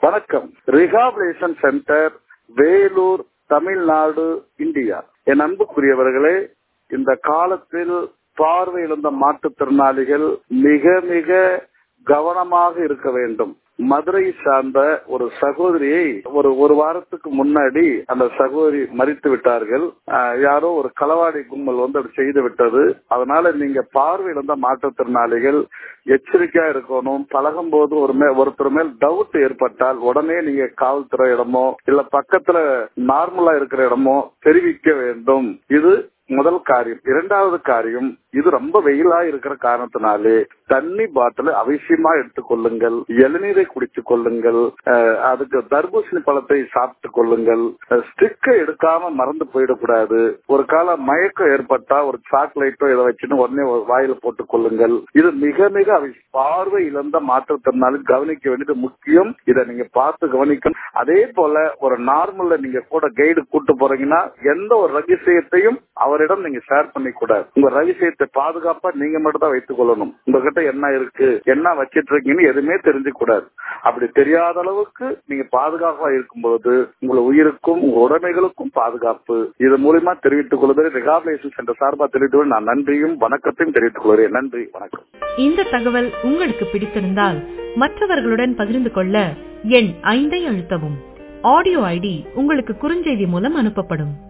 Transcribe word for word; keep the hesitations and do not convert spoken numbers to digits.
வணக்கம். Rehabilitation centre, Vellore, Tamil Nadu, India. என் அன்புக்குரியவர்களே, இந்த காலத்தில் பார்வையிழந்த மாற்றுத்திறனாளிகள் மிக மிக கவனமாக இருக்க வேண்டும். மதுரை சார்ந்த ஒரு சகோதரியை ஒரு ஒரு வாரத்துக்கு முன்னாடி அந்த சகோதரி மறித்து விட்டார்கள். யாரோ ஒரு களவாடி கும்பல் வந்து அப்படி செய்து விட்டது. அதனால நீங்க பார்வையிழந்த மாற்றுத்திறனாளிகள் எச்சரிக்கையா இருக்கணும். பழகும் போது ஒரு மே ஒருத்தர் மேல் டவுட் ஏற்பட்டால் உடனே நீங்க காவல்துறை இடமோ இல்ல பக்கத்துல நார்மலா இருக்கிற இடமோ தெரிவிக்க வேண்டும். இது முதல் காரியம். இரண்டாவது காரியம், இது ரொம்ப வெயிலா இருக்கிற காரணத்தினாலே தண்ணி பாட்டில் அவசியமா எடுத்துக் கொள்ளுங்கள். இளநீரை குடித்துக் கொள்ளுங்கள். அதுக்கு தர்பூசணி பழத்தை சாப்பிட்டுக் கொள்ளுங்கள். ஸ்டிக்கை எடுக்காம மறந்து போயிடக்கூடாது. ஒரு கால மயக்கம் ஏற்பட்டா ஒரு சாக்லேட்டோ இதை வச்சுன்னு உடனே வாயில போட்டுக் கொள்ளுங்கள். இது மிக மிக அவசியம். பார்வை இழந்த மாற்றுத்திறனாளி கவனிக்க வேண்டியது முக்கியம். இதை நீங்க பார்த்து கவனிக்கணும். அதே போல ஒரு நார்மல்ல நீங்க கூட கைடு கூட்டு போறீங்கன்னா எந்த ஒரு ரகசியத்தையும் அவரிடம் நீங்க ஷேர் பண்ணிக்க கூடாது. உங்க ரகசியத்தை பாதுகாப்பா நீங்க மட்டும் தான் வைத்துக் கொள்ளணும். உங்ககிட்ட என்ன இருக்கு, என்ன வச்சிட்டு இருக்கீங்கன்னு எதுவுமே தெரிஞ்சுக்க கூடாது. அப்படி தெரியாத அளவுக்கு நீங்க பாதுகாப்பா இருக்கும்போது உங்க உயிருக்கும் உங்க உடைமைகளுக்கும் பாதுகாப்பு. இது மூலமா தெரிவித்துக் கொள்வதை ரிஹாபிலேஷன் சென்டர் சார்பா தெரிவித்து நான் நன்றியும் வணக்கத்தையும் தெரிவித்துக் கொள்கிறேன். நன்றி, வணக்கம். இந்த தகவல் உங்களுக்கு பிடித்திருந்தால் மற்றவர்களுடன் பகிர்ந்து கொள்ள எண் ஐந்தை அழுத்தவும். ஆடியோ ஐடி உங்களுக்கு குறுஞ்செய்தி மூலம் அனுப்பப்படும்.